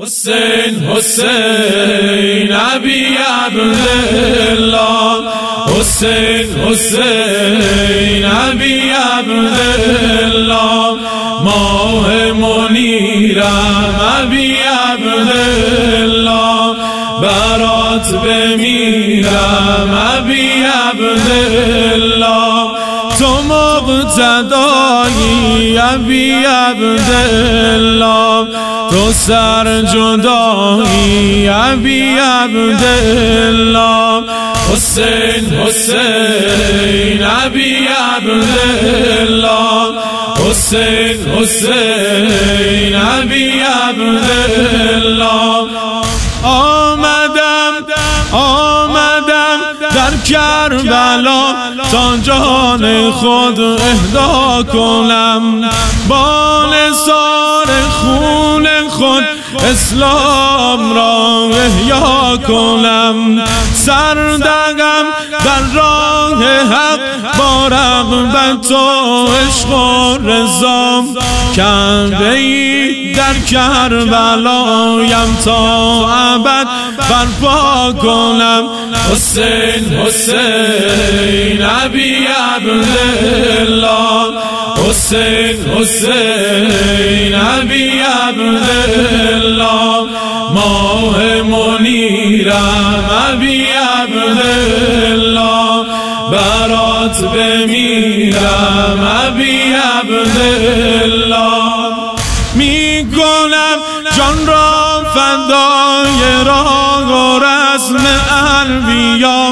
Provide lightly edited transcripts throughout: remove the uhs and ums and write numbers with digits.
حسین حسین ابی عبدالله، حسین حسین ابی عبدالله، ماه منیرم ابی عبدالله، برات بمیرم ابی عبدالله، تو مقتدایی ابی عبدالله، تو سر جدایی ابی عبدالله، حسین حسین ابی عبدالله، حسین حسین ابی عبدالله. آمدم در کربلا تا جان خود اهدا کنم، با نثار خون خود اسلام را احیا کنم، سردگم در راه حق با رغبت و عشق و رضا، کعبه‌ای در کربلایم تا ابد برپا کنم، حسین حسین ابی عبدالله، حسین حسین ابی عبدالله، ماه منیرم ابی عبدالله، برات بمیرم ابی عبدالله، میکنم جان را فدای راه و رسم انبیا،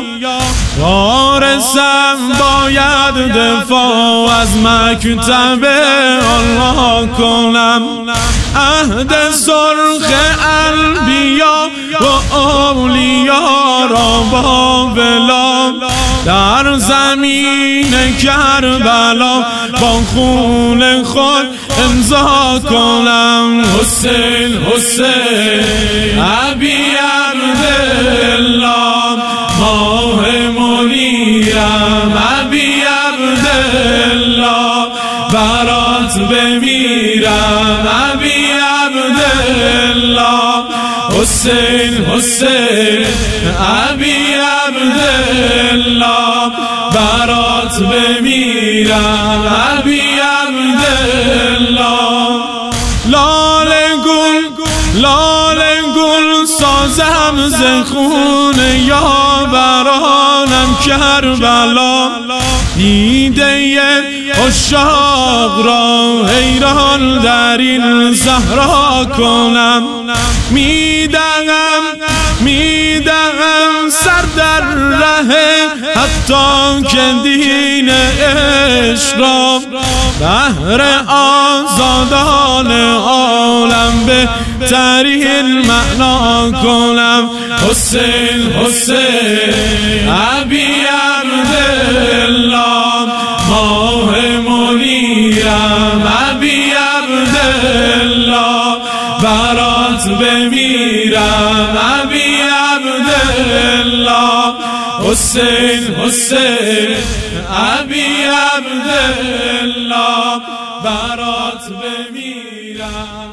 وارثم باید دفاع از مکتب الله کنم، عهد سرخ انبیا و اولیا را با بلا در زمین کربلا با خون خود امضا کنم، حسین حسین ابی عبدالله، ماه منیرم ابی عبدالله، برات بمیرم ابی عبدالله، حسین حسین ابی عبدالله، برات بمیرم ابی عبدالله، لاله گل سازم ز خون یاورانم کربلا، دیده عشاق را حیران در این صحرا کنم، میدهم سر در ره حتی که دین عشق را بهر آزادان عالم بهترین معنا کنم، حسین حسین ابی عبدالله، ماه منیرم ابی عبدالله، برات بمیرم ابی عبدالله، حسین حسین ابی عبدالله، برات بمیرم.